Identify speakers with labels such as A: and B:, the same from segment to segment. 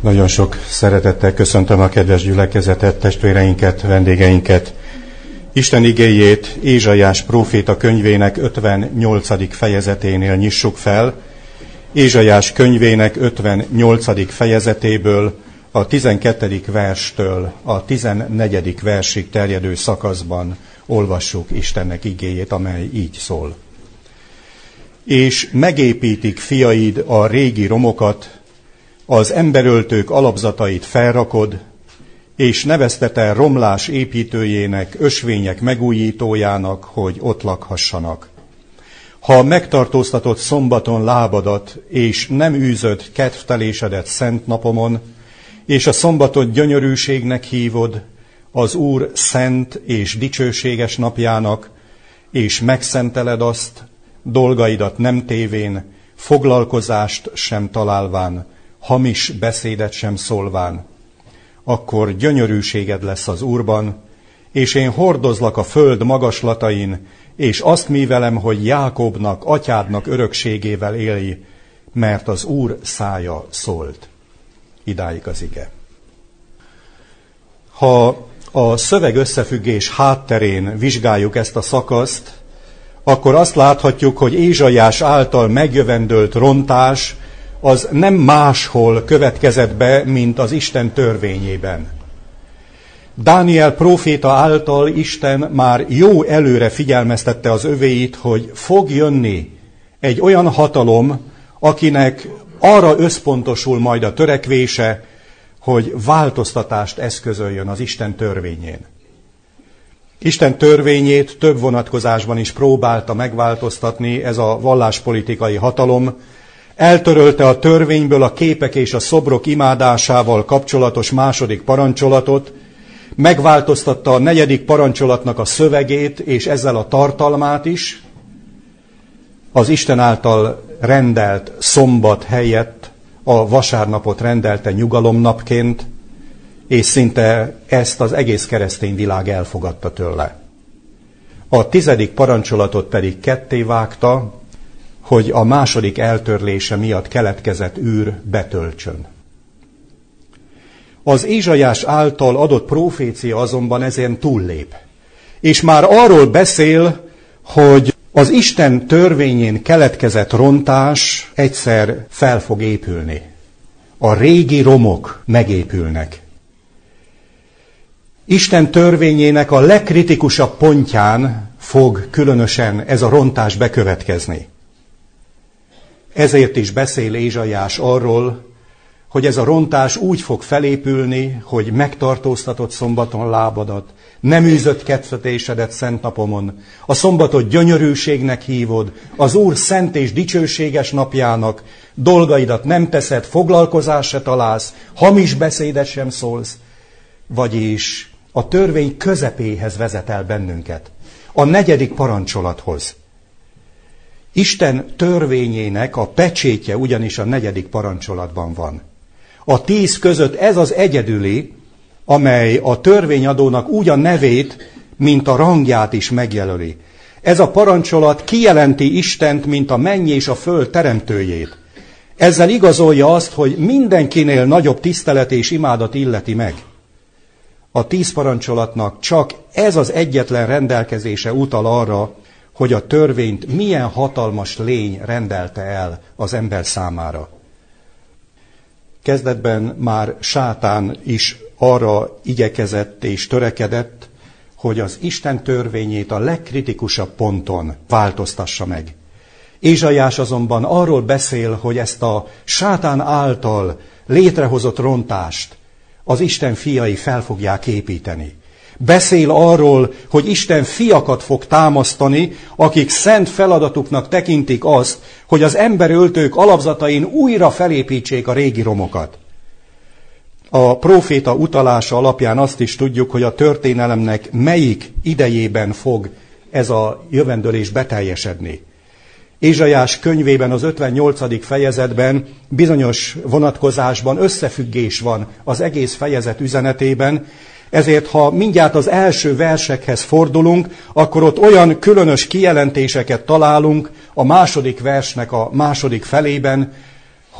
A: Nagyon sok szeretettel köszöntöm a kedves gyülekezetet, testvéreinket, vendégeinket. Isten igéjét Ézsaiás próféta könyvének 58. fejezeténél nyissuk fel. Ézsaiás könyvének 58. fejezetéből a 12. verstől a 14. versig terjedő szakaszban olvassuk Istennek igéjét, amely így szól. És megépítik fiaid a régi romokat, az emberöltők alapzatait felrakod, és nevezted-e romlás építőjének, ösvények megújítójának, hogy ott lakhassanak. Ha megtartóztatod szombaton lábadat, és nem űzöd kedvtelésedet szent napomon, és a szombatot gyönyörűségnek hívod, az Úr szent és dicsőséges napjának, és megszenteled azt, dolgaidat nem tévén, foglalkozást sem találván, hamis beszédet sem szólván, akkor gyönyörűséged lesz az Úrban, és én hordozlak a föld magaslatain, és azt művelem, hogy Jákobnak, atyádnak örökségével élj, mert az Úr szája szólt. Idáig az ige. Ha a szöveg összefüggés hátterén vizsgáljuk ezt a szakaszt, akkor azt láthatjuk, hogy Ézsaiás által megjövendölt rontás az nem máshol következett be, mint az Isten törvényében. Dániel próféta által Isten már jó előre figyelmeztette az övéit, hogy fog jönni egy olyan hatalom, akinek arra összpontosul majd a törekvése, hogy változtatást eszközöljön az Isten törvényén. Isten törvényét több vonatkozásban is próbálta megváltoztatni ez a valláspolitikai hatalom. Eltörölte a törvényből a képek és a szobrok imádásával kapcsolatos 2. parancsolatot, megváltoztatta a 4. parancsolatnak a szövegét, és ezzel a tartalmát is. Az Isten által rendelt szombat helyett a vasárnapot rendelte nyugalomnapként, és szinte ezt az egész keresztény világ elfogadta tőle. A 10. parancsolatot pedig kettévágta, hogy a 2. eltörlése miatt keletkezett űr betöltsön. Az Ézsaiás által adott profécia azonban ezen túllép, és már arról beszél, hogy az Isten törvényén keletkezett rontás egyszer fel fog épülni. A régi romok megépülnek. Isten törvényének a legkritikusabb pontján fog különösen ez a rontás bekövetkezni. Ezért is beszél Ézsaiás arról, hogy ez a rontás úgy fog felépülni, hogy megtartóztatod szombaton lábadat, nem űzött kedvetésedet szent napomon, a szombatot gyönyörűségnek hívod, az Úr szent és dicsőséges napjának, dolgaidat nem teszed, foglalkozást se találsz, hamis beszédet sem szólsz, vagyis a törvény közepéhez vezet el bennünket, a 4. parancsolathoz. Isten törvényének a pecsétje ugyanis a 4. parancsolatban van. A 10 között ez az egyedüli, amely a törvényadónak úgy a nevét, mint a rangját is megjelöli. Ez a parancsolat kijelenti Istent, mint a menny és a föld teremtőjét. Ezzel igazolja azt, hogy mindenkinél nagyobb tisztelet és imádat illeti meg. A 10 parancsolatnak csak ez az egyetlen rendelkezése utal arra, hogy a törvényt milyen hatalmas lény rendelte el az ember számára. Kezdetben már Sátán is arra igyekezett és törekedett, hogy az Isten törvényét a legkritikusabb ponton változtassa meg. Ézsaiás azonban arról beszél, hogy ezt a Sátán által létrehozott rontást az Isten fiai fel fogják építeni. Beszél arról, hogy Isten fiakat fog támasztani, akik szent feladatuknak tekintik azt, hogy az emberöltők alapzatain újra felépítsék a régi romokat. A próféta utalása alapján azt is tudjuk, hogy a történelemnek melyik idejében fog ez a jövendőlés beteljesedni. Ézsaiás könyvében az 58. fejezetben bizonyos vonatkozásban összefüggés van az egész fejezet üzenetében, ezért ha mindjárt az első versekhez fordulunk, akkor ott olyan különös kijelentéseket találunk a 2. versnek a 2. felében,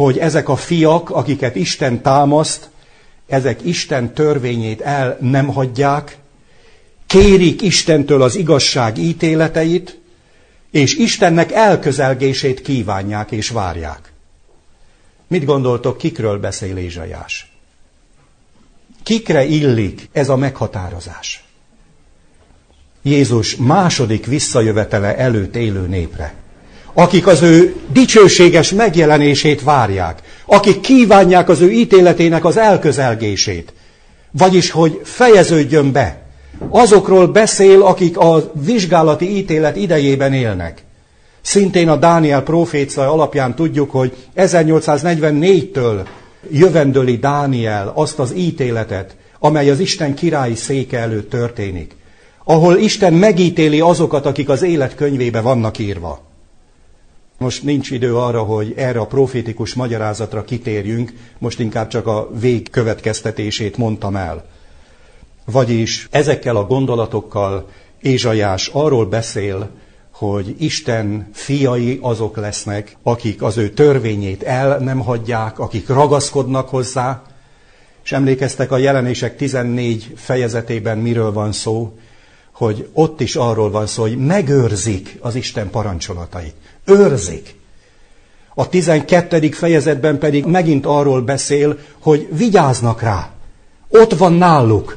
A: hogy ezek a fiak, akiket Isten támaszt, ezek Isten törvényét el nem hagyják, kérik Istentől az igazság ítéleteit, és Istennek elközelgését kívánják és várják. Mit gondoltok, kikről beszél Ézsaiás? Kikre illik ez a meghatározás? Jézus második visszajövetele előtt élő népre, akik az ő dicsőséges megjelenését várják, akik kívánják az ő ítéletének az elközelgését, vagyis hogy fejeződjön be. Azokról beszél, akik a vizsgálati ítélet idejében élnek. Szintén a Dániel prófécia alapján tudjuk, hogy 1844-től jövendöli Dániel azt az ítéletet, amely az Isten királyi széke előtt történik, ahol Isten megítéli azokat, akik az élet könyvébe vannak írva. Most nincs idő arra, hogy erre a profétikus magyarázatra kitérjünk, most inkább csak a végkövetkeztetését mondtam el. Vagyis ezekkel a gondolatokkal Ézsaiás arról beszél, hogy Isten fiai azok lesznek, akik az ő törvényét el nem hagyják, akik ragaszkodnak hozzá, és emlékeztek a Jelenések 14 fejezetében miről van szó, hogy ott is arról van szó, hogy megőrzik az Isten parancsolatait. Őrzik. A 12. fejezetben pedig megint arról beszél, hogy vigyáznak rá. Ott van náluk.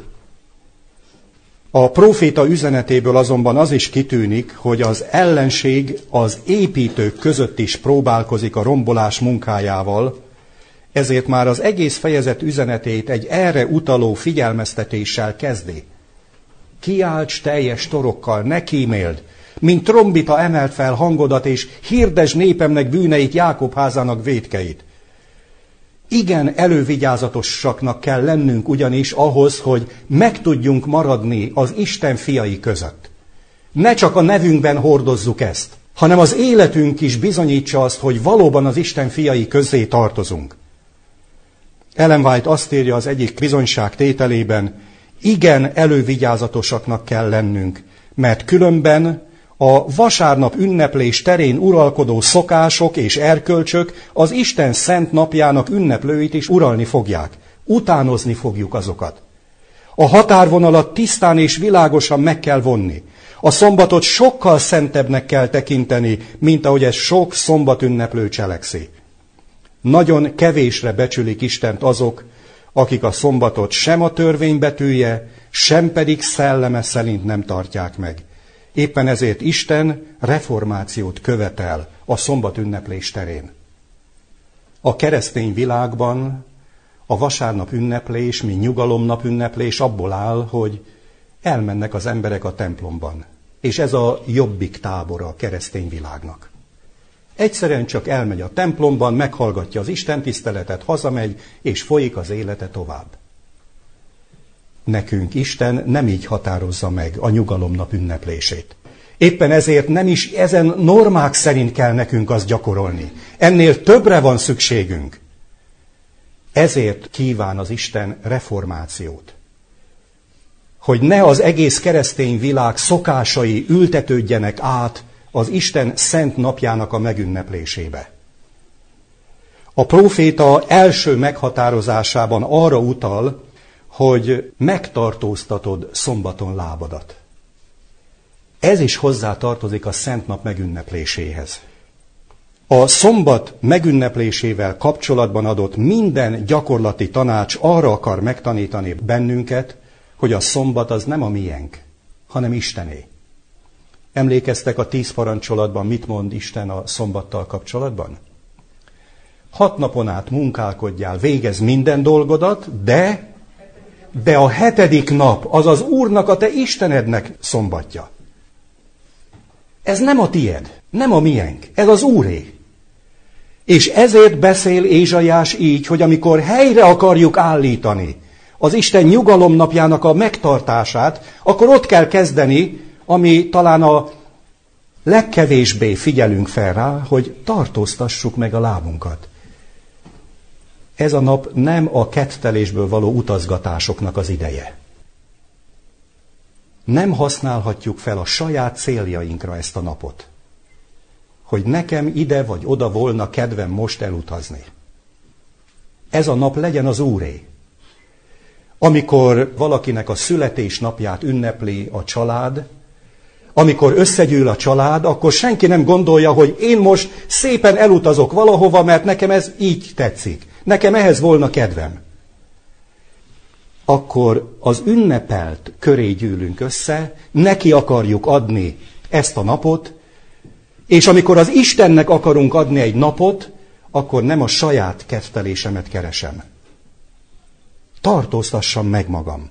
A: A próféta üzenetéből azonban az is kitűnik, hogy az ellenség az építők között is próbálkozik a rombolás munkájával, ezért már az egész fejezet üzenetét egy erre utaló figyelmeztetéssel kezdi. Kiálts teljes torokkal, ne kíméld, mint trombita emelt fel hangodat, és hirdesd népemnek bűneit, Jákob házának vétkeit. Igen, elővigyázatosaknak kell lennünk ugyanis ahhoz, hogy meg tudjunk maradni az Isten fiai között. Ne csak a nevünkben hordozzuk ezt, hanem az életünk is bizonyítsa azt, hogy valóban az Isten fiai közé tartozunk. Ellen White azt írja az egyik bizonyság tételében, igen, elővigyázatosaknak kell lennünk, mert különben a vasárnap ünneplés terén uralkodó szokások és erkölcsök az Isten szent napjának ünneplőit is uralni fogják. Utánozni fogjuk azokat. A határvonalat tisztán és világosan meg kell vonni. A szombatot sokkal szentebbnek kell tekinteni, mint ahogy ez sok szombatünneplő cselekszi. Nagyon kevésre becsülik Istent azok, akik a szombatot sem a törvény betűje, sem pedig szelleme szerint nem tartják meg. Éppen ezért Isten reformációt követel a szombatünneplés terén. A keresztény világban a vasárnap ünneplés, mint nyugalomnap ünneplés abból áll, hogy elmennek az emberek a templomban. És ez a jobbik tábora a keresztény világnak. Egyszerűen csak elmegy a templomban, meghallgatja az istentiszteletet, hazamegy, és folyik az élete tovább. Nekünk Isten nem így határozza meg a nyugalomnap ünneplését. Éppen ezért nem is ezen normák szerint kell nekünk azt gyakorolni. Ennél többre van szükségünk. Ezért kíván az Isten reformációt. Hogy ne az egész keresztény világ szokásai ültetődjenek át az Isten szent napjának a megünneplésébe. A próféta első meghatározásában arra utal, hogy megtartóztatod szombaton lábadat. Ez is hozzá tartozik a szent nap megünnepléséhez. A szombat megünneplésével kapcsolatban adott minden gyakorlati tanács arra akar megtanítani bennünket, hogy a szombat az nem a miénk, hanem Istené. Emlékeztek a 10 parancsolatban, mit mond Isten a szombattal kapcsolatban? 6 napon át munkálkodjál, végezz minden dolgodat, de a 7. nap az az Úrnak, a te Istenednek szombatja. Ez nem a tied, nem a miénk, ez az Úré. És ezért beszél Ézsaiás így, hogy amikor helyre akarjuk állítani az Isten nyugalomnapjának a megtartását, akkor ott kell kezdeni, ami talán a legkevésbé figyelünk fel rá, hogy tartóztassuk meg a lábunkat. Ez a nap nem a kettelésből való utazgatásoknak az ideje. Nem használhatjuk fel a saját céljainkra ezt a napot. Hogy nekem ide vagy oda volna kedvem most elutazni. ez a nap legyen az Úré. Amikor valakinek a születésnapját ünnepli a család, amikor összegyűl a család, akkor senki nem gondolja, hogy én most szépen elutazok valahova, mert nekem ez így tetszik. Nekem ehhez volna kedvem. Akkor az ünnepelt köré gyűlünk össze, neki akarjuk adni ezt a napot, és amikor az Istennek akarunk adni egy napot, akkor nem a saját kedvelésemet keresem. Tartóztassam meg magam.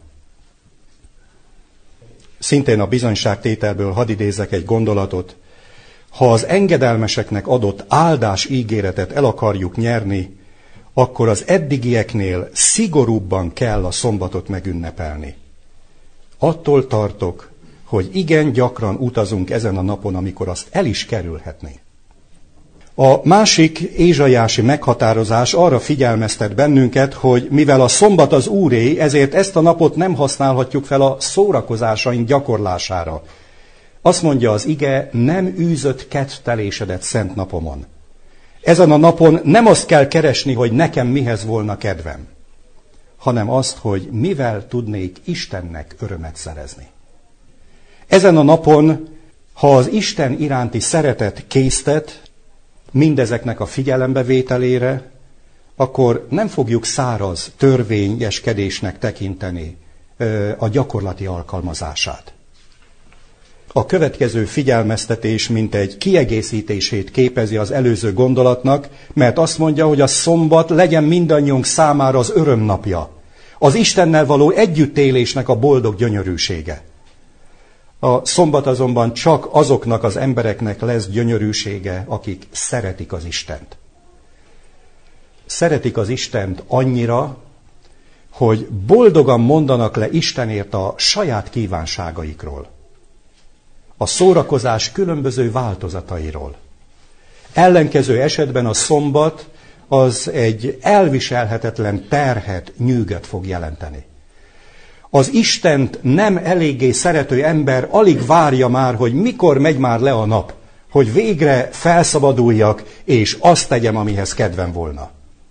A: Szintén a bizonyságtételből hadd idézzek egy gondolatot. Ha az engedelmeseknek adott áldás ígéretet el akarjuk nyerni, akkor az eddigieknél szigorúbban kell a szombatot megünnepelni. Attól tartok, hogy igen gyakran utazunk ezen a napon, amikor azt el is kerülhetné. A másik ézsaiási meghatározás arra figyelmeztet bennünket, hogy mivel a szombat az Úré, ezért ezt a napot nem használhatjuk fel a szórakozásaink gyakorlására. Azt mondja az ige, nem űzött kedvtelésedet szent napomon. Ezen a napon nem azt kell keresni, hogy nekem mihez volna kedvem, hanem azt, hogy mivel tudnék Istennek örömet szerezni. Ezen a napon, ha az Isten iránti szeretet késztet mindezeknek a figyelembevételére, akkor nem fogjuk száraz törvényeskedésnek tekinteni a gyakorlati alkalmazását. A következő figyelmeztetés mint egy kiegészítését képezi az előző gondolatnak, mert azt mondja, hogy a szombat legyen mindannyiunk számára az örömnapja, az Istennel való együttélésnek a boldog gyönyörűsége. A szombat azonban csak azoknak az embereknek lesz gyönyörűsége, akik szeretik az Istent. Szeretik az Istent annyira, hogy boldogan mondanak le Istenért a saját kívánságaikról, a szórakozás különböző változatairól. Ellenkező esetben a szombat az egy elviselhetetlen terhet, nyűgöt fog jelenteni. Az Istent nem eléggé szerető ember alig várja már, hogy mikor megy már le a nap, hogy végre felszabaduljak, és azt tegyem, amihez kedvem volna.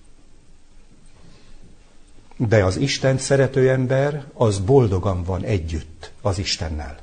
A: De az Istent szerető ember, az boldogan van együtt az Istennel.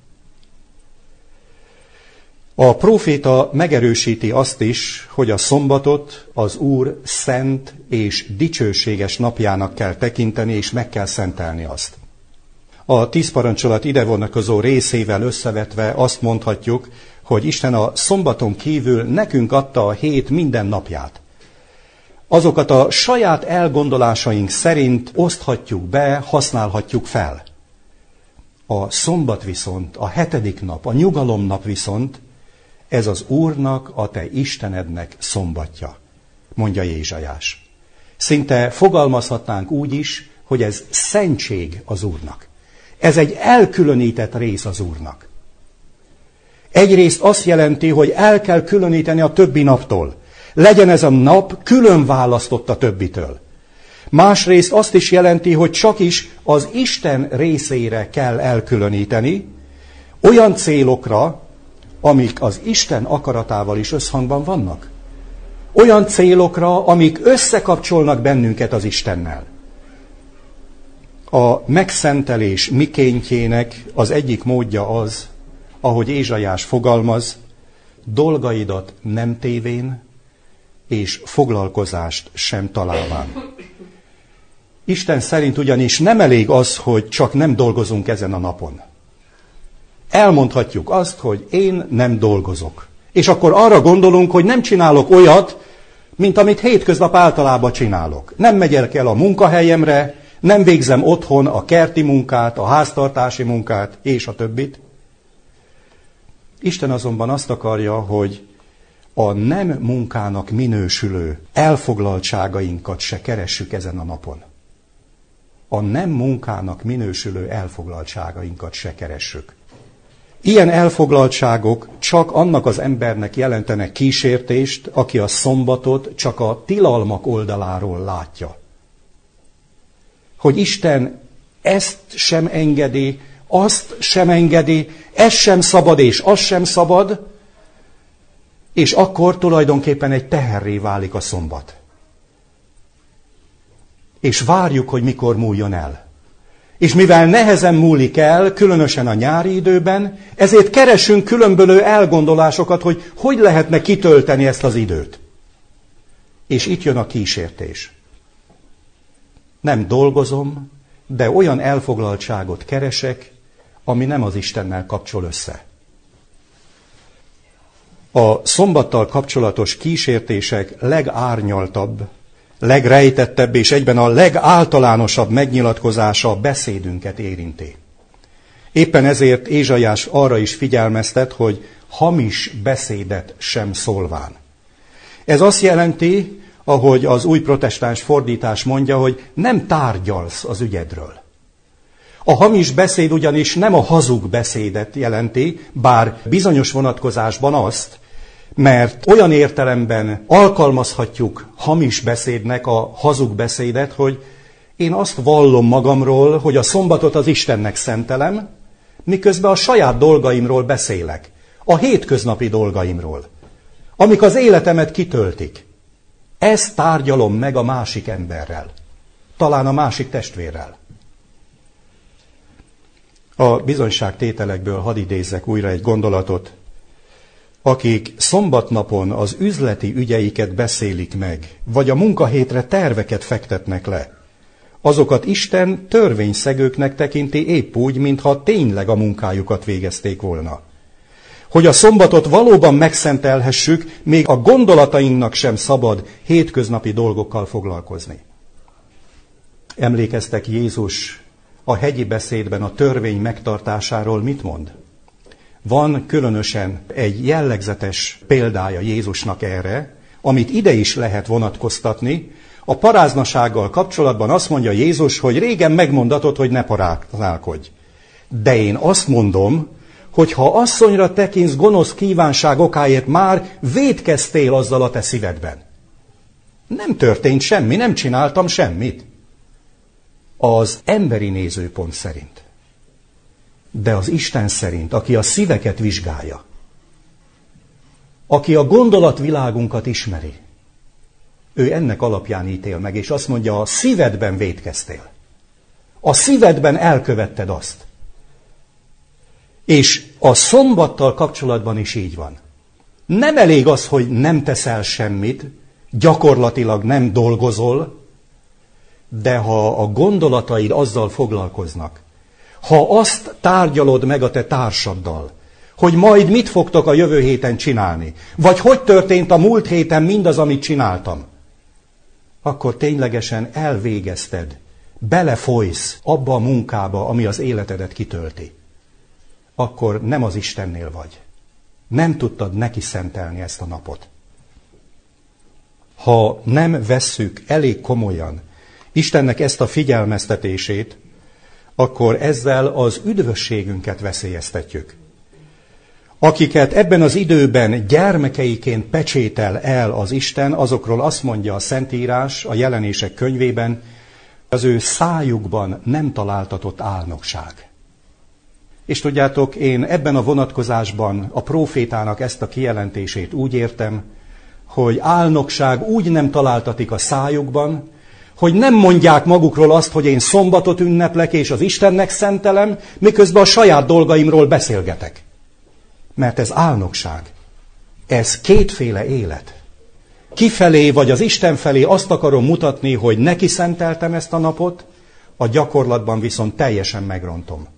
A: A próféta megerősíti azt is, hogy a szombatot az Úr szent és dicsőséges napjának kell tekinteni, és meg kell szentelni azt. A 10 parancsolat ide vonatkozó részével összevetve azt mondhatjuk, hogy Isten a szombaton kívül nekünk adta a hét minden napját. Azokat a saját elgondolásaink szerint oszthatjuk be, használhatjuk fel. A szombat viszont, a 7. nap, a nyugalomnap viszont, ez az Úrnak, a te Istenednek szombatja, mondja Ézsaiás. Szinte fogalmazhatnánk úgy is, hogy ez szentség az Úrnak. Ez egy elkülönített rész az Úrnak. Egyrészt azt jelenti, hogy el kell különíteni a többi naptól. Legyen ez a nap külön választott a többitől. Másrészt azt is jelenti, hogy csak is az Isten részére kell elkülöníteni, olyan célokra, amik az Isten akaratával is összhangban vannak. Olyan célokra, amik összekapcsolnak bennünket az Istennel. A megszentelés mikéntjének az egyik módja az, ahogy Ézsaiás fogalmaz, dolgaidat nem tévén, és foglalkozást sem találván. Isten szerint ugyanis nem elég az, hogy csak nem dolgozunk ezen a napon. Elmondhatjuk azt, hogy én nem dolgozok. És akkor arra gondolunk, hogy nem csinálok olyat, mint amit hétköznap általában csinálok. Nem megyek el a munkahelyemre, nem végzem otthon a kerti munkát, a háztartási munkát, és a többit. Isten azonban azt akarja, hogy a nem munkának minősülő elfoglaltságainkat se keressük ezen a napon. A nem munkának minősülő elfoglaltságainkat se keressük. Ilyen elfoglaltságok csak annak az embernek jelentenek kísértést, aki a szombatot csak a tilalmak oldaláról látja. Hogy Isten ezt sem engedi, azt sem engedi, ez sem szabad és az sem szabad, és akkor tulajdonképpen egy teherré válik a szombat. és várjuk, hogy mikor múljon el. És mivel nehezen múlik el, különösen a nyári időben, ezért keresünk különböző elgondolásokat, hogy hogy lehetne kitölteni ezt az időt. És itt jön a kísértés. Nem dolgozom, de olyan elfoglaltságot keresek, ami nem az Istennel kapcsol össze. A szombattal kapcsolatos kísértések legárnyaltabb, legrejtettebb és egyben a legáltalánosabb megnyilatkozása a beszédünket érinti. Éppen ezért Ézsaiás arra is figyelmeztet, hogy hamis beszédet sem szólván. Ez azt jelenti, ahogy az új protestáns fordítás mondja, hogy nem tárgyalsz az ügyedről. A hamis beszéd ugyanis nem a hazug beszédet jelenti, bár bizonyos vonatkozásban azt, mert olyan értelemben alkalmazhatjuk hamis beszédnek a hazug beszédet, hogy én azt vallom magamról, hogy a szombatot az Istennek szentelem, miközben a saját dolgaimról beszélek, a hétköznapi dolgaimról, amik az életemet kitöltik. Ezt tárgyalom meg a másik emberrel, talán a másik testvérrel. A bizonyságtételekből hadd idézzek újra egy gondolatot. Akik szombatnapon az üzleti ügyeiket beszélik meg, vagy a munkahétre terveket fektetnek le, azokat Isten törvényszegőknek tekinti épp úgy, mintha tényleg a munkájukat végezték volna. Hogy a szombatot valóban megszentelhessük, még a gondolatainknak sem szabad hétköznapi dolgokkal foglalkozni. Emlékeztek, Jézus a hegyi beszédben a törvény megtartásáról mit mond? Van különösen egy jellegzetes példája Jézusnak erre, amit ide is lehet vonatkoztatni. A paráznasággal kapcsolatban azt mondja Jézus, hogy régen megmondatod, hogy ne paráználkodj. De én azt mondom, hogy ha asszonyra tekints gonosz kívánság okáért, már vétkeztél azzal a te szívedben. Nem történt semmi, nem csináltam semmit. Az emberi nézőpont szerint. De az Isten szerint, aki a szíveket vizsgálja, aki a gondolatvilágunkat ismeri, ő ennek alapján ítél meg, és azt mondja, a szívedben vétkeztél. A szívedben elkövetted azt. És a szombattal kapcsolatban is így van. Nem elég az, hogy nem teszel semmit, gyakorlatilag nem dolgozol, de ha a gondolataid azzal foglalkoznak, ha azt tárgyalod meg a te társaddal, hogy majd mit fogtok a jövő héten csinálni, vagy hogy történt a múlt héten mindaz, amit csináltam, akkor ténylegesen elvégezted, belefolysz abba a munkába, ami az életedet kitölti. Akkor nem az Istennél vagy. Nem tudtad neki szentelni ezt a napot. Ha nem vesszük elég komolyan Istennek ezt a figyelmeztetését, akkor ezzel az üdvösségünket veszélyeztetjük. Akiket ebben az időben gyermekeiként pecsétel el az Isten, azokról azt mondja a Szentírás a Jelenések könyvében, az ő szájukban nem találtatott álnokság. És tudjátok, én ebben a vonatkozásban a prófétának ezt a kijelentését úgy értem, hogy álnokság úgy nem találtatik a szájukban, hogy nem mondják magukról azt, hogy én szombatot ünneplek és az Istennek szentelem, miközben a saját dolgaimról beszélgetek. Mert ez álnokság. Ez kétféle élet. Kifelé vagy az Isten felé azt akarom mutatni, hogy neki szenteltem ezt a napot, a gyakorlatban viszont teljesen megrontom.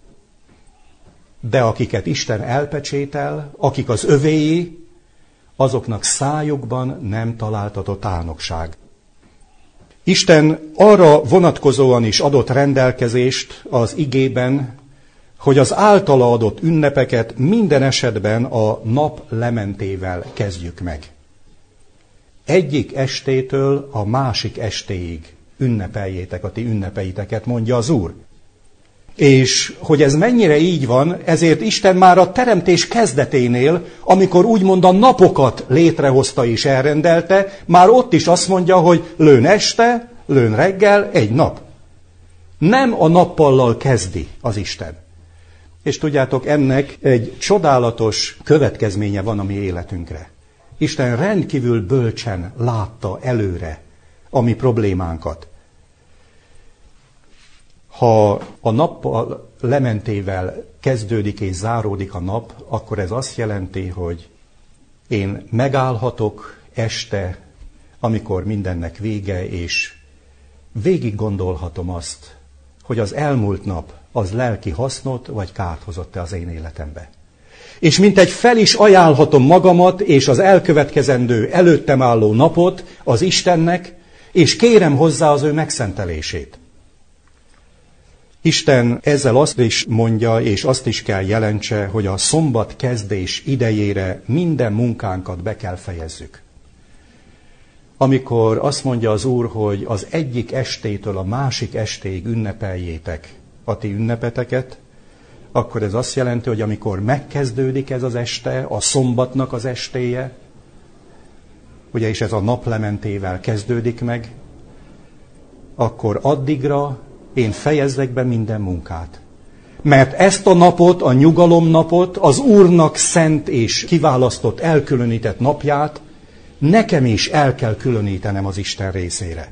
A: De akiket Isten elpecsétel, akik az övéi, azoknak szájukban nem találtatott álnokság. Isten arra vonatkozóan is adott rendelkezést az igében, hogy az általa adott ünnepeket minden esetben a nap lementével kezdjük meg. Egyik estétől a másik estéig ünnepeljétek a ti ünnepeiteket, mondja az Úr. És hogy ez mennyire így van, ezért Isten már a teremtés kezdeténél, amikor úgymond a napokat létrehozta és elrendelte, már ott is azt mondja, hogy lőn este, lőn reggel, egy nap. Nem a nappallal kezdi az Isten. És tudjátok, ennek egy csodálatos következménye van a mi életünkre. Isten rendkívül bölcsen látta előre a mi problémánkat. Ha a nappal lementével kezdődik és záródik a nap, akkor ez azt jelenti, hogy én megállhatok este, amikor mindennek vége, és végig gondolhatom azt, hogy az elmúlt nap az lelki hasznot vagy kárt hozott-e az én életembe. És mintegy fel is ajánlhatom magamat és az elkövetkezendő előttem álló napot az Istennek, és kérem hozzá az ő megszentelését. Isten ezzel azt is mondja, és azt is kell jelentse, hogy a szombat kezdés idejére minden munkánkat be kell fejezzük. Amikor azt mondja az Úr, hogy az egyik estétől a másik estéig ünnepeljétek a ti ünnepeteket, akkor ez azt jelenti, hogy amikor megkezdődik ez az este, a szombatnak az estéje, ugye és ez a naplementével kezdődik meg, akkor addigra én fejezzek be minden munkát. Mert ezt a napot, a nyugalomnapot, az Úrnak szent és kiválasztott, elkülönített napját nekem is el kell különítenem az Isten részére.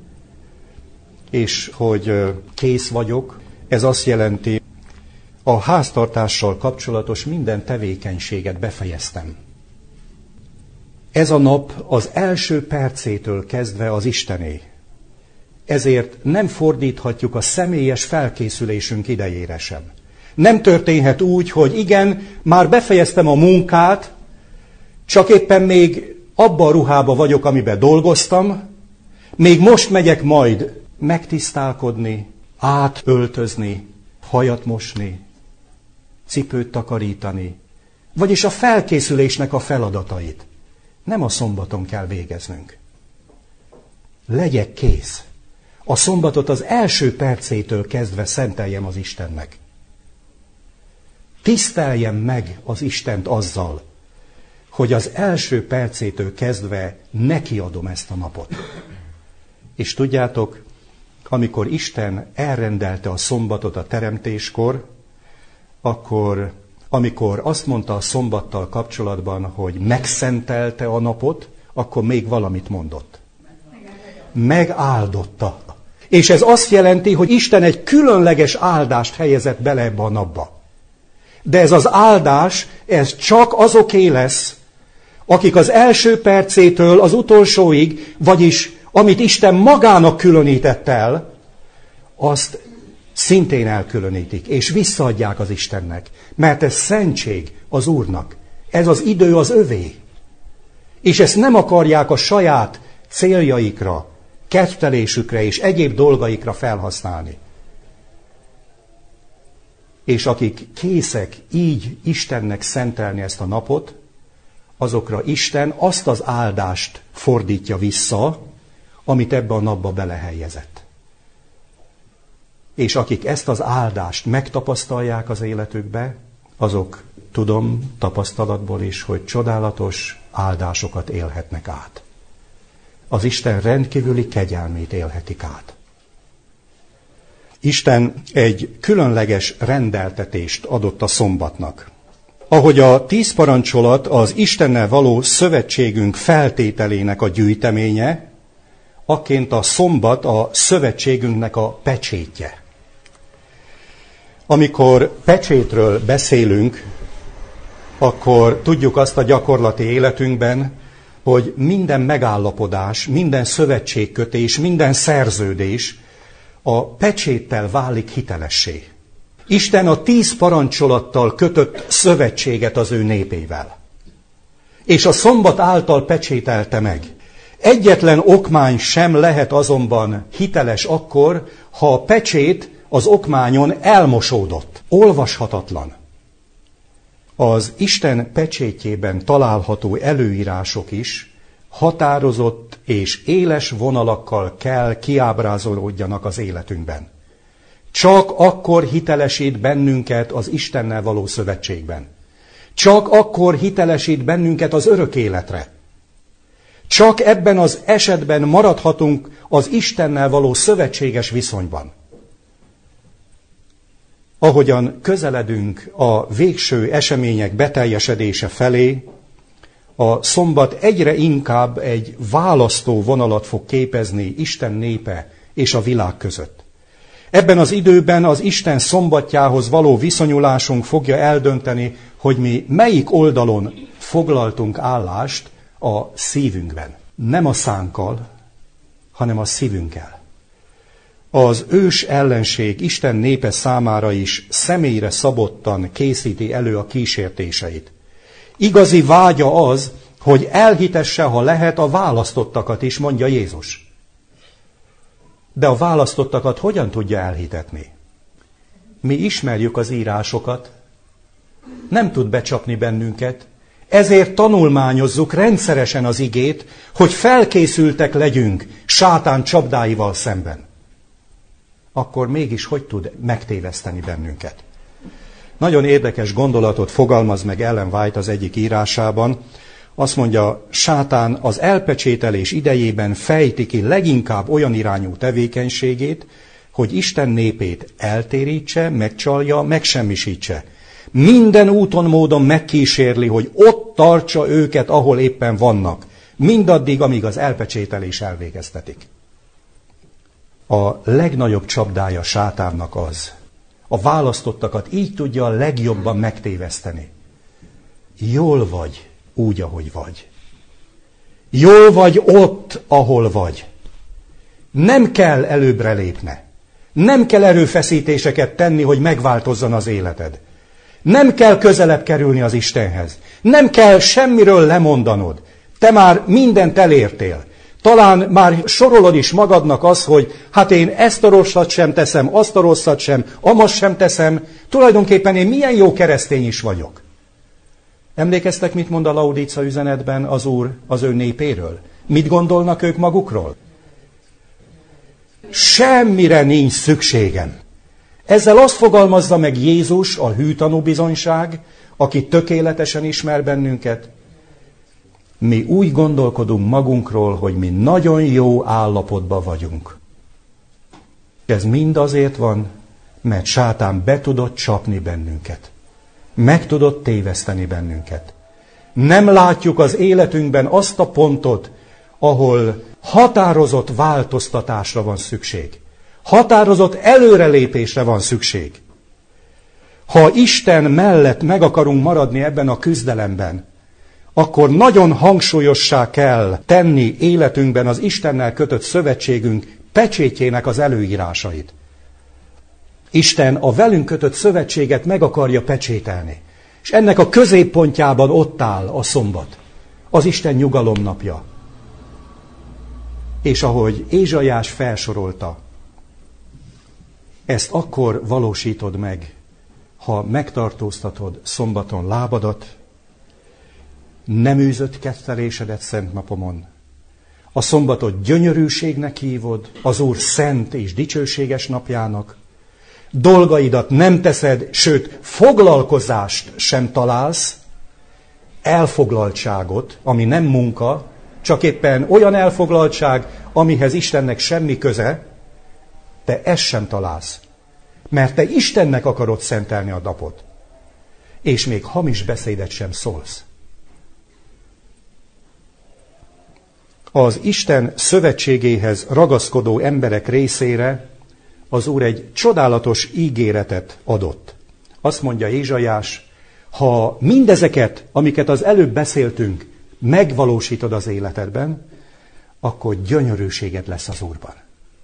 A: És hogy kész vagyok, ez azt jelenti, a háztartással kapcsolatos minden tevékenységet befejeztem. Ez a nap az első percétől kezdve az Istené. Ezért nem fordíthatjuk a személyes felkészülésünk idejére sem. Nem történhet úgy, hogy igen, már befejeztem a munkát, csak éppen még abban a ruhában vagyok, amiben dolgoztam, még most megyek majd megtisztálkodni, átöltözni, hajat mosni, cipőt takarítani, vagyis a felkészülésnek a feladatait. Nem a szombaton kell végeznünk. Legyek kész. A szombatot az első percétől kezdve szenteljem az Istennek. Tiszteljem meg az Istent azzal, hogy az első percétől kezdve nekiadom ezt a napot. És tudjátok, amikor Isten elrendelte a szombatot a teremtéskor, akkor, amikor azt mondta a szombattal kapcsolatban, hogy megszentelte a napot, akkor még valamit mondott. Megáldotta. És ez azt jelenti, hogy Isten egy különleges áldást helyezett bele ebbe a napba. De ez az áldás, ez csak azoké lesz, akik az első percétől az utolsóig, vagyis amit Isten magának különített el, azt szintén elkülönítik, és visszaadják az Istennek. Mert ez szentség az Úrnak. Ez az idő az övé. És ezt nem akarják a saját céljaikra, kedvtelésükre és egyéb dolgaikra felhasználni. És akik készek így Istennek szentelni ezt a napot, azokra Isten azt az áldást fordítja vissza, amit ebbe a napba belehelyezett. És akik ezt az áldást megtapasztalják az életükbe, azok, tudom tapasztalatból is, hogy csodálatos áldásokat élhetnek át. Az Isten rendkívüli kegyelmét élhetik át. Isten egy különleges rendeltetést adott a szombatnak. Ahogy a 10 parancsolat az Istennel való szövetségünk feltételének a gyűjteménye, akként a szombat a szövetségünknek a pecsétje. Amikor pecsétről beszélünk, akkor tudjuk azt a gyakorlati életünkben, hogy minden megállapodás, minden szövetségkötés, minden szerződés a pecséttel válik hitelessé. Isten a 10 parancsolattal kötött szövetséget az ő népével. És a szombat által pecsételte meg. Egyetlen okmány sem lehet azonban hiteles akkor, ha a pecsét az okmányon elmosódott, olvashatatlan. Az Isten pecsétjében található előírások is határozott és éles vonalakkal kell kiábrázolódjanak az életünkben. Csak akkor hitelesít bennünket az Istennel való szövetségben. Csak akkor hitelesít bennünket az örök életre. Csak ebben az esetben maradhatunk az Istennel való szövetséges viszonyban. Ahogyan közeledünk a végső események beteljesedése felé, a szombat egyre inkább egy választó vonalat fog képezni Isten népe és a világ között. Ebben az időben az Isten szombatjához való viszonyulásunk fogja eldönteni, hogy mi melyik oldalon foglaltunk állást a szívünkben. Nem a szánkkal, hanem a szívünkkel. Az ős ellenség Isten népe számára is személyre szabottan készíti elő a kísértéseit. Igazi vágya az, hogy elhitesse, ha lehet, a választottakat is, mondja Jézus. De a választottakat hogyan tudja elhitetni? Mi ismerjük az írásokat, nem tud becsapni bennünket, ezért tanulmányozzuk rendszeresen az igét, hogy felkészültek legyünk sátán csapdáival szemben. Akkor mégis hogy tud megtéveszteni bennünket? Nagyon érdekes gondolatot fogalmaz meg Ellen White az egyik írásában. Azt mondja, sátán az elpecsételés idejében fejti ki leginkább olyan irányú tevékenységét, hogy Isten népét eltérítse, megcsalja, megsemmisítse. Minden úton, módon megkísérli, hogy ott tartsa őket, ahol éppen vannak. Mindaddig, amíg az elpecsételés elvégeztetik. A legnagyobb csapdája sátánnak az, a választottakat így tudja a legjobban megtéveszteni. Jól vagy úgy, ahogy vagy. Jól vagy ott, ahol vagy. Nem kell előbbre lépne. Nem kell erőfeszítéseket tenni, hogy megváltozzon az életed. Nem kell közelebb kerülni az Istenhez. Nem kell semmiről lemondanod. Te már mindent elértél. Talán már sorolod is magadnak az, hogy hát én ezt a rosszat sem teszem, azt a rosszat sem, amast sem teszem. Tulajdonképpen én milyen jó keresztény is vagyok. Emlékeztek, mit mond a Laudíca üzenetben az Úr az ő népéről? Mit gondolnak ők magukról? Semmire nincs szükségem. Ezzel azt fogalmazza meg Jézus, a hű tanúbizonyság, aki tökéletesen ismer bennünket. Mi úgy gondolkodunk magunkról, hogy mi nagyon jó állapotban vagyunk. Ez mind azért van, mert sátán be tudott csapni bennünket. Meg tudott téveszteni bennünket. Nem látjuk az életünkben azt a pontot, ahol határozott változtatásra van szükség. Határozott előrelépésre van szükség. Ha Isten mellett meg akarunk maradni ebben a küzdelemben, akkor nagyon hangsúlyossá kell tenni életünkben az Istennel kötött szövetségünk pecsétjének az előírásait. Isten a velünk kötött szövetséget meg akarja pecsételni. És ennek a középpontjában ott áll a szombat, az Isten nyugalom napja. És ahogy Ézsaiás felsorolta, ezt akkor valósítod meg, ha megtartóztatod szombaton lábadat, nem űzött kettelésedet szent napomon. A szombatot gyönyörűségnek hívod, az Úr szent és dicsőséges napjának. Dolgaidat nem teszed, sőt, foglalkozást sem találsz, elfoglaltságot, ami nem munka, csak éppen olyan elfoglaltság, amihez Istennek semmi köze, te ezt sem találsz. Mert te Istennek akarod szentelni a napot. És még hamis beszédet sem szólsz. Az Isten szövetségéhez ragaszkodó emberek részére az Úr egy csodálatos ígéretet adott. Azt mondja Ézsaiás, ha mindezeket, amiket az előbb beszéltünk, megvalósítod az életedben, akkor gyönyörűséged lesz az Úrban.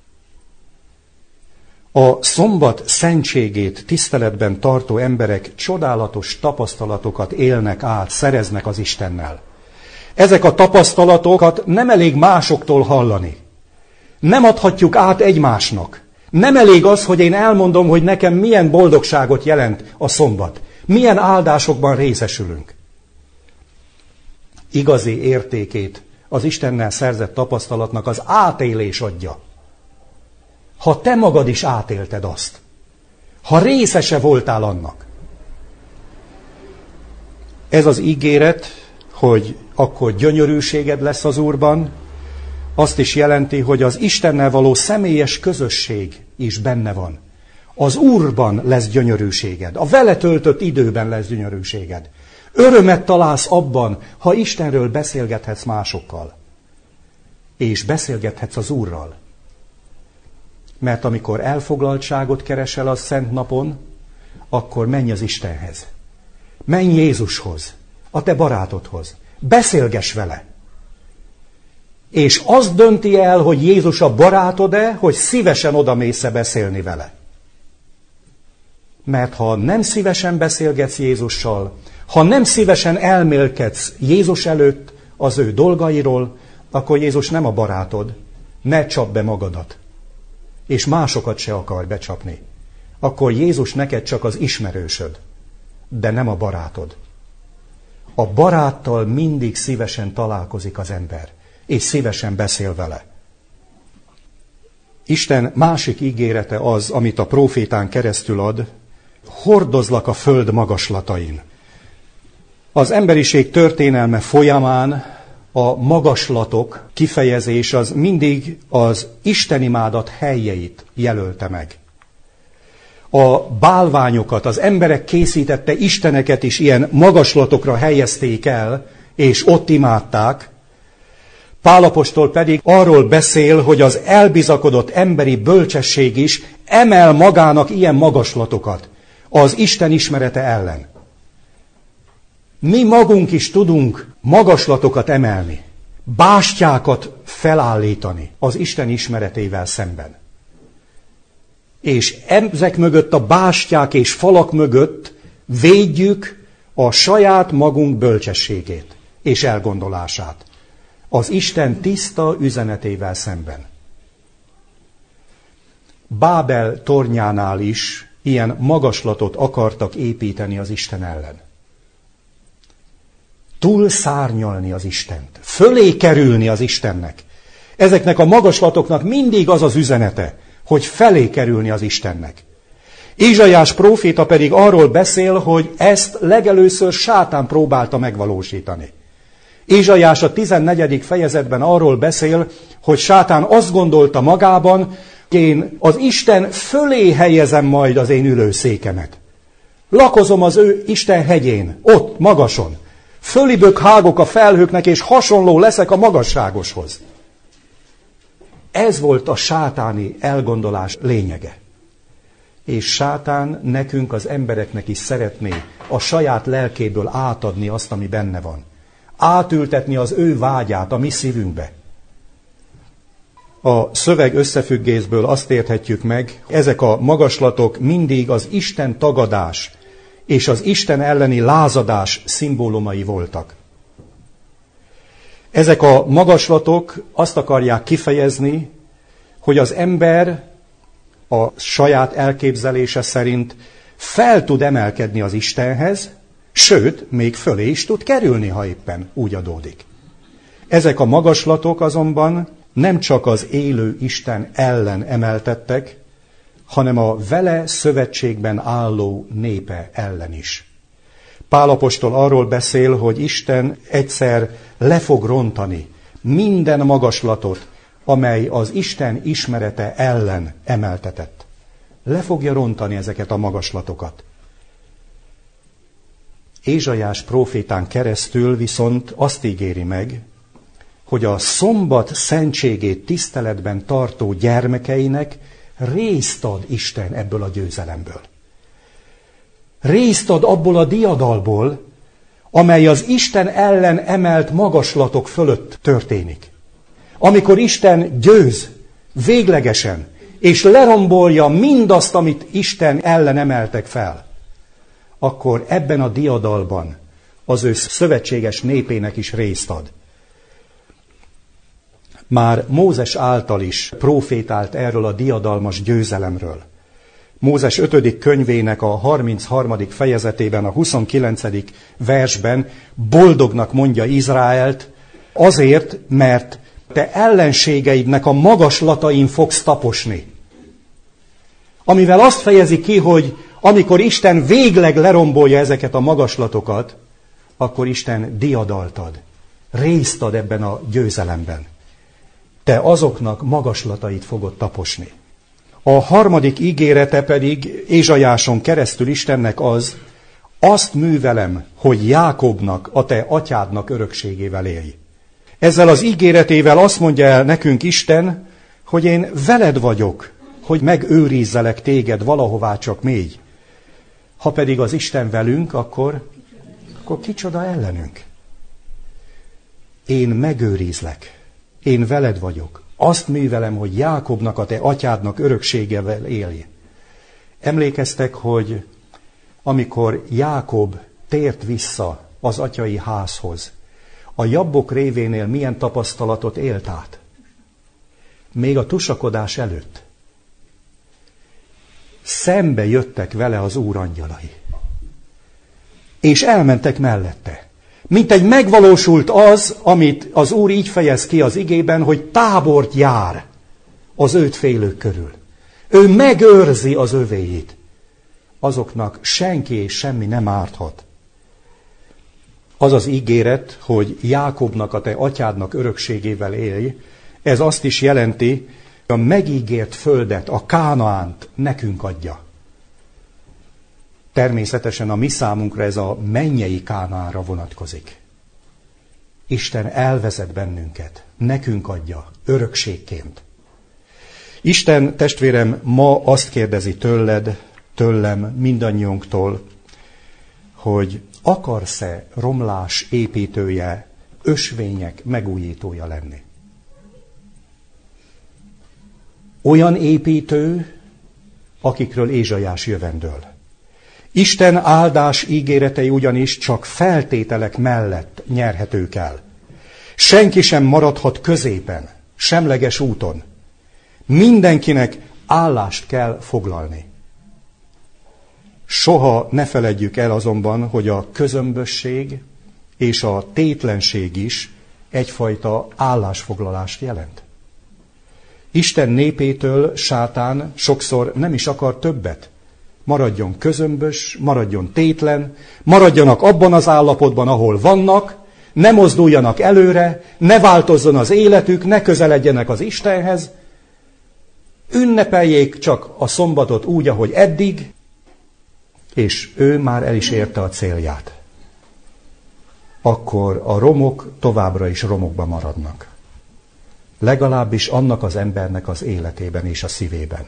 A: A szombat szentségét tiszteletben tartó emberek csodálatos tapasztalatokat élnek át, szereznek az Istennel. Ezek a tapasztalatokat nem elég másoktól hallani. Nem adhatjuk át egymásnak. Nem elég az, hogy én elmondom, hogy nekem milyen boldogságot jelent a szombat. Milyen áldásokban részesülünk. Igazi értékét az Istennel szerzett tapasztalatnak az átélés adja. Ha te magad is átélted azt. Ha részese voltál annak. Ez az ígéret, hogy akkor gyönyörűséged lesz az Úrban, azt is jelenti, hogy az Istennel való személyes közösség is benne van. Az Úrban lesz gyönyörűséged, a vele töltött időben lesz gyönyörűséged. Örömet találsz abban, ha Istenről beszélgethetsz másokkal. És beszélgethetsz az Úrral. Mert amikor elfoglaltságot keresel a szent napon, akkor menj az Istenhez. Menj Jézushoz, a te barátodhoz. Beszélgess vele. És az dönti el, hogy Jézus a barátod-e, hogy szívesen odamész-e beszélni vele. Mert ha nem szívesen beszélgetsz Jézussal, ha nem szívesen elmélkedsz Jézus előtt az ő dolgairól, akkor Jézus nem a barátod. Ne csapd be magadat. És másokat se akar becsapni. Akkor Jézus neked csak az ismerősöd, de nem a barátod. A baráttal mindig szívesen találkozik az ember, és szívesen beszél vele. Isten másik ígérete az, amit a prófétán keresztül ad, hordozlak a föld magaslatain. Az emberiség történelme folyamán a magaslatok kifejezés az mindig az istenimádat helyeit jelölte meg. A bálványokat, az emberek készítette isteneket is ilyen magaslatokra helyezték el, és ott imádták. Pál apostol pedig arról beszél, hogy az elbizakodott emberi bölcsesség is emel magának ilyen magaslatokat az Isten ismerete ellen. Mi magunk is tudunk magaslatokat emelni, bástyákat felállítani az Isten ismeretével szemben. És ezek mögött a bástyák és falak mögött védjük a saját magunk bölcsességét és elgondolását az Isten tiszta üzenetével szemben. Bábel tornyánál is ilyen magaslatot akartak építeni az Isten ellen. Túlszárnyalni az Istent, fölé kerülni az Istennek. Ezeknek a magaslatoknak mindig az az üzenete, hogy felé kerülni az Istennek. Ézsaiás próféta pedig arról beszél, hogy ezt legelőször sátán próbálta megvalósítani. Ézsaiás a 14. fejezetben arról beszél, hogy sátán azt gondolta magában, hogy én az Isten fölé helyezem majd az én ülőszékemet. Lakozom az ő Isten hegyén, ott, magason. Fölibök hágok a felhőknek, és hasonló leszek a magasságoshoz. Ez volt a sátáni elgondolás lényege. És sátán nekünk, az embereknek is szeretné a saját lelkéből átadni azt, ami benne van. Átültetni az ő vágyát a mi szívünkbe. A szöveg összefüggésből azt érthetjük meg, ezek a magaslatok mindig az Isten tagadás és az Isten elleni lázadás szimbólumai voltak. Ezek a magaslatok azt akarják kifejezni, hogy az ember a saját elképzelése szerint fel tud emelkedni az Istenhez, sőt, még fölé is tud kerülni, ha éppen úgy adódik. Ezek a magaslatok azonban nem csak az élő Isten ellen emeltettek, hanem a vele szövetségben álló népe ellen is. Pál apostol arról beszél, hogy Isten egyszer le fog rontani minden magaslatot, amely az Isten ismerete ellen emeltetett. Le fogja rontani ezeket a magaslatokat. Ézsaiás prófétán keresztül viszont azt ígéri meg, hogy a szombat szentségét tiszteletben tartó gyermekeinek részt ad Isten ebből a győzelemből. Részt ad abból a diadalból, amely az Isten ellen emelt magaslatok fölött történik. Amikor Isten győz véglegesen, és lerombolja mindazt, amit Isten ellen emeltek fel, akkor ebben a diadalban az ő szövetséges népének is részt ad. Már Mózes által is prófétált erről a diadalmas győzelemről. Mózes 5. könyvének a 33. fejezetében, a 29. versben boldognak mondja Izraelt, azért, mert te ellenségeidnek a magaslatain fogsz taposni. Amivel azt fejezi ki, hogy amikor Isten végleg lerombolja ezeket a magaslatokat, akkor Isten diadalt ad, részt ad ebben a győzelemben. Te azoknak magaslatait fogod taposni. A harmadik ígérete pedig Ézsaiáson keresztül Istennek az, azt művelem, hogy Jákobnak, a te atyádnak örökségével élj. Ezzel az ígéretével azt mondja el nekünk Isten, hogy én veled vagyok, hogy megőrizzelek téged valahová csak mély. Ha pedig az Isten velünk, akkor kicsoda ellenünk? Én megőrizlek, én veled vagyok. Azt művelem, hogy Jákobnak, a te atyádnak örökségevel élj. Emlékeztek, hogy amikor Jákob tért vissza az atyai házhoz, a Jabbok révénél milyen tapasztalatot élt át? Még a tusakodás előtt. Szembe jöttek vele az Úr angyalai. És elmentek mellette. Mint egy megvalósult az, amit az Úr így fejez ki az igében, hogy tábort jár az őt félők körül. Ő megőrzi az övéit. Azoknak senki és semmi nem árthat. Az az ígéret, hogy Jákobnak, a te atyádnak örökségével élj, ez azt is jelenti, hogy a megígért földet, a Kánaánt nekünk adja. Természetesen a mi számunkra ez a mennyei Kánaánra vonatkozik. Isten elvezet bennünket, nekünk adja, örökségként. Isten, testvérem, ma azt kérdezi tőled, tőlem, mindannyiunktól, hogy akarsz-e romlás építője, ösvények megújítója lenni? Olyan építő, akikről Ézsaiás jövendől. Isten áldás ígéretei ugyanis csak feltételek mellett nyerhetők el. Senki sem maradhat középen, semleges úton. Mindenkinek állást kell foglalni. Soha ne feledjük el azonban, hogy a közömbösség és a tétlenség is egyfajta állásfoglalást jelent. Isten népétől sátán sokszor nem is akar többet. Maradjon közömbös, maradjon tétlen, maradjanak abban az állapotban, ahol vannak, ne mozduljanak előre, ne változzon az életük, ne közeledjenek az Istenhez, ünnepeljék csak a szombatot úgy, ahogy eddig, és ő már el is érte a célját. Akkor a romok továbbra is romokba maradnak. Legalábbis annak az embernek az életében és a szívében.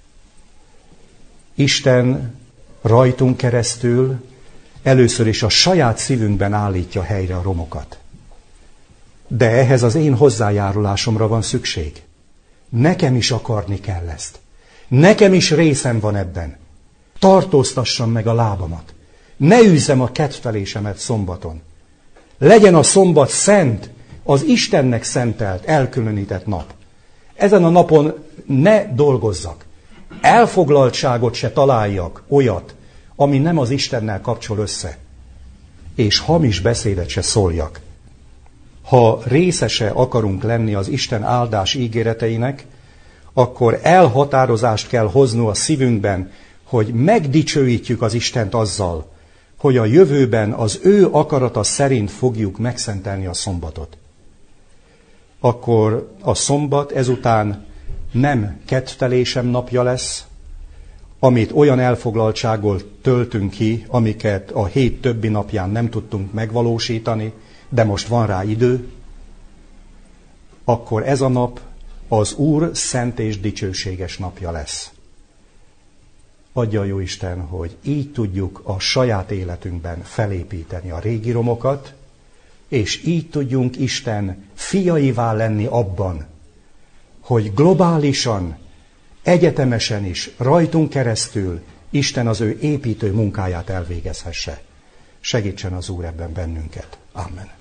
A: Isten rajtunk keresztül először is a saját szívünkben állítja helyre a romokat. De ehhez az én hozzájárulásomra van szükség. Nekem is akarni kell ezt. Nekem is részem van ebben. Tartóztassam meg a lábamat. Ne űzzem a kedvtelésemet szombaton. Legyen a szombat szent, az Istennek szentelt, elkülönített nap. Ezen a napon ne dolgozzak. Elfoglaltságot se találjak, olyat, ami nem az Istennel kapcsol össze. És hamis beszédet se szóljak. Ha részese akarunk lenni az Isten áldás ígéreteinek, akkor elhatározást kell hozni a szívünkben, hogy megdicsőítjük az Istent azzal, hogy a jövőben az ő akarata szerint fogjuk megszentelni a szombatot. Akkor a szombat ezután nem kedvtelésem napja lesz, amit olyan elfoglaltsággal töltünk ki, amiket a hét többi napján nem tudtunk megvalósítani, de most van rá idő, akkor ez a nap az Úr szent és dicsőséges napja lesz. Adja a Jóisten, hogy így tudjuk a saját életünkben felépíteni a régi romokat, és így tudjunk Isten fiaivá lenni abban, hogy globálisan, egyetemesen is, rajtunk keresztül Isten az ő építő munkáját elvégezhesse. Segítsen az Úr ebben bennünket. Amen.